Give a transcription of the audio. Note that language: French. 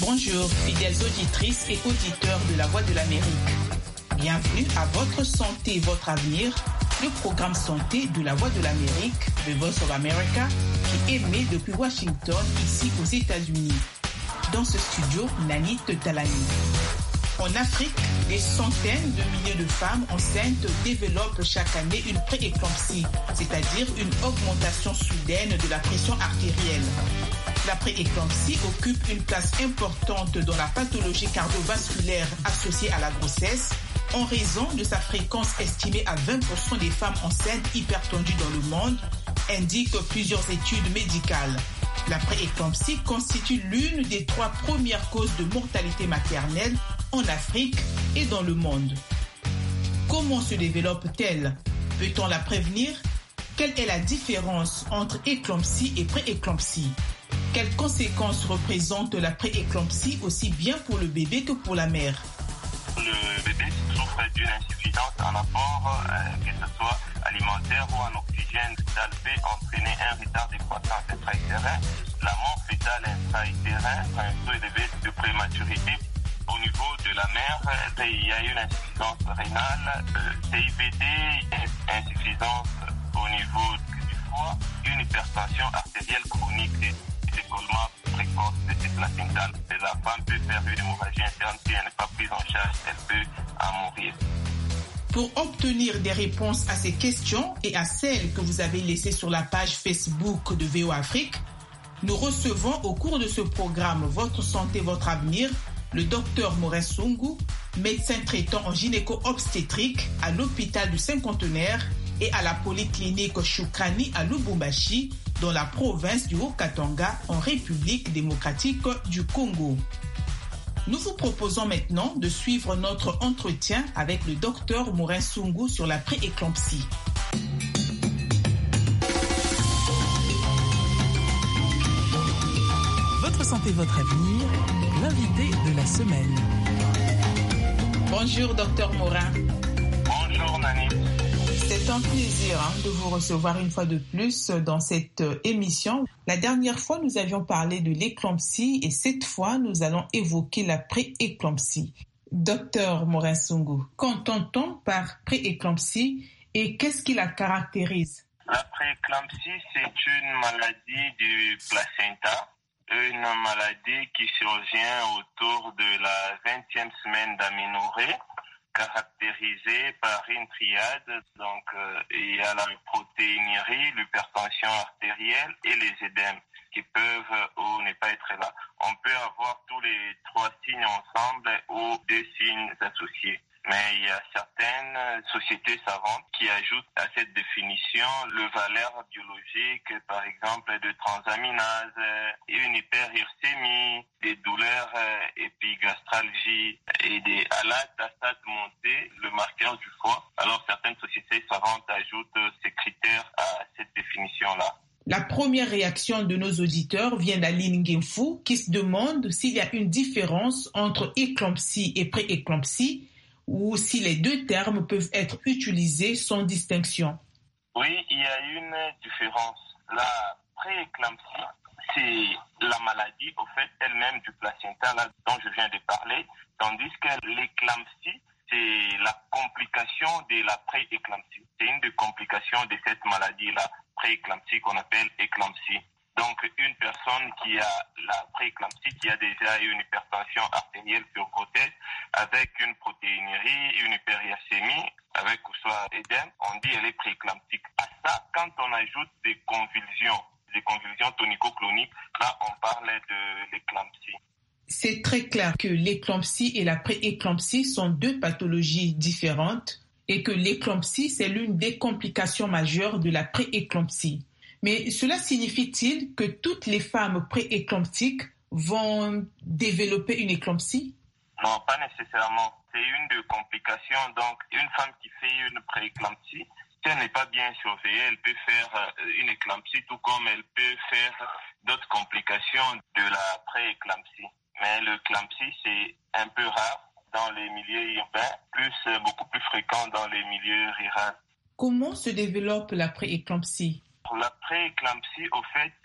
Bonjour, fidèles auditrices et auditeurs de La Voix de l'Amérique. Bienvenue à Votre Santé, Votre Avenir, le programme santé de La Voix de l'Amérique, The Voice of America, qui émet depuis Washington, ici aux États-Unis. Dans ce studio, Nanit Talani. En Afrique, des centaines de milliers de femmes enceintes développent chaque année une prééclampsie, c'est-à-dire une augmentation soudaine de la pression artérielle. La prééclampsie occupe une place importante dans la pathologie cardiovasculaire associée à la grossesse, en raison de sa fréquence estimée à 20% des femmes enceintes hypertendues dans le monde, indiquent plusieurs études médicales. La prééclampsie constitue l'une des 3 premières causes de mortalité maternelle en Afrique et dans le monde. Comment se développe-t-elle? Peut-on la prévenir? Quelle est la différence entre éclampsie et prééclampsie? Quelles conséquences représente la prééclampsie aussi bien pour le bébé que pour la mère? Le bébé souffre d'une insuffisance en apport, que ce soit alimentaire ou en oxygène. Ça peut entraîner un retard de croissance intra-utérin, la mort fétale intra-utérin, un taux élevé de prématurité. Au niveau de la mère, il y a une insuffisance rénale, CIBD, insuffisance au niveau du foie, une hypertension artérielle chronique et décollement précoce de ces placentales. La femme peut faire une hémorragie interne si elle n'est pas prise en charge, elle peut en mourir. Pour obtenir des réponses à ces questions et à celles que vous avez laissées sur la page Facebook de VOA Afrique, nous recevons au cours de ce programme Votre Santé, Votre Avenir, le docteur Morin Sungu, médecin traitant en gynéco-obstétrique à l'hôpital du Cinquantenaire et à la polyclinique Shukrani à Lubumbashi, dans la province du Haut-Katanga, en République démocratique du Congo. Nous vous proposons maintenant de suivre notre entretien avec le docteur Morin Sungu sur la prééclampsie. Votre santé, votre avenir, l'invité de la semaine. Bonjour, docteur Morin. Bonjour, Nani. C'est un plaisir de vous recevoir une fois de plus dans cette émission. La dernière fois, nous avions parlé de l'éclampsie et cette fois, nous allons évoquer la prééclampsie. Docteur Morin Sungu, qu'entend-on par prééclampsie et qu'est-ce qui la caractérise? La prééclampsie, c'est une maladie du placenta. Une maladie qui survient autour de la 20e semaine d'aménorrhée, caractérisée par une triade. Donc, il y a la protéinurie, l'hypertension artérielle et les édèmes qui peuvent ou ne pas être là. On peut avoir tous les 3 signes ensemble ou 2 signes associés. Mais il y a certaines sociétés savantes qui ajoutent à cette définition le valeur biologique, par exemple de transaminase, une hyperurcémie, des douleurs épigastralgie et des halates à stade monté, le marqueur du foie. Alors certaines sociétés savantes ajoutent ces critères à cette définition-là. La première réaction de nos auditeurs vient d'Aline Guimfou qui se demande s'il y a une différence entre éclampsie et prééclampsie, ou si les 2 termes peuvent être utilisés sans distinction. Oui, il y a une différence. La prééclampsie, c'est la maladie, au fait, elle-même du placenta, là, dont je viens de parler, tandis que l'éclampsie, c'est la complication de la prééclampsie. C'est une des complications de cette maladie-là, prééclampsie, qu'on appelle éclampsie. Donc, une personne qui a la prééclampsie, qui a déjà une hypertension artérielle surcotée, avec une protéinurie, une hyperurcémie, avec ou soit édème, on dit elle est prééclamptique. À ça, quand on ajoute des convulsions tonico-cloniques, là, on parle de l'éclampsie. C'est très clair que l'éclampsie et la prééclampsie sont 2 pathologies différentes et que l'éclampsie, c'est l'une des complications majeures de la prééclampsie. Mais cela signifie-t-il que toutes les femmes prééclamptiques vont développer une éclampsie? Non, pas nécessairement. C'est une des complications. Donc, une femme qui fait une prééclampsie, si elle n'est pas bien surveillée, elle peut faire une éclampsie, tout comme elle peut faire d'autres complications de la prééclampsie. Mais l'éclampsie, c'est un peu rare dans les milieux urbains, beaucoup plus fréquent dans les milieux ruraux. Comment se développe la prééclampsie? La prééclampsie, au fait,